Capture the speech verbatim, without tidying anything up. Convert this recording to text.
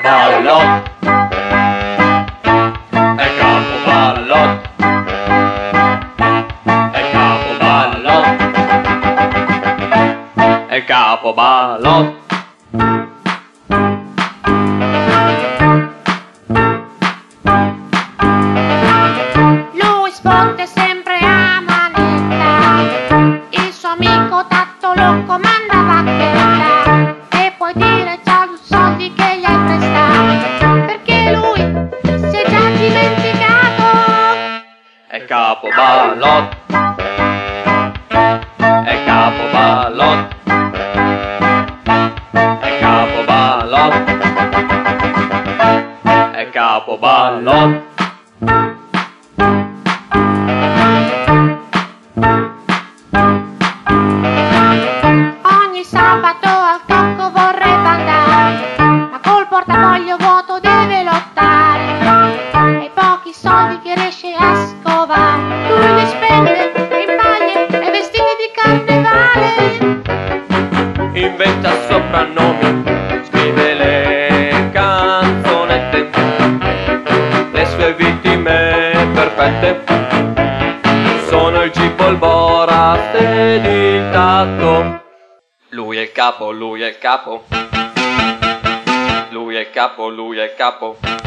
Ballot, è capo Ballot, è capo Ballot, è capo Ballot. Lui sfotte sempre a manetta, il suo amico Tatto lo comanda a bacchetta, e puoi dire ciao sui soldi che gli hai prestato, perché lui si è già dimenticato. È capo Ballot, è capo Ballot, è capo Ballot, è capo Ballot. Ogni sabato al cocco vorrebbe andare, ma col portafoglio vuoto deve lottare, e i pochi soldi che riesce a scovare lui li spende in maglie e vestiti di carnevale. Inventa soprannomi, scrive le canzonette, le sue vittime perfette sono il Gippo, il Borat ed il Tatto. Lui è il capo, lui è il capo, lui è il capo, lui è il capo.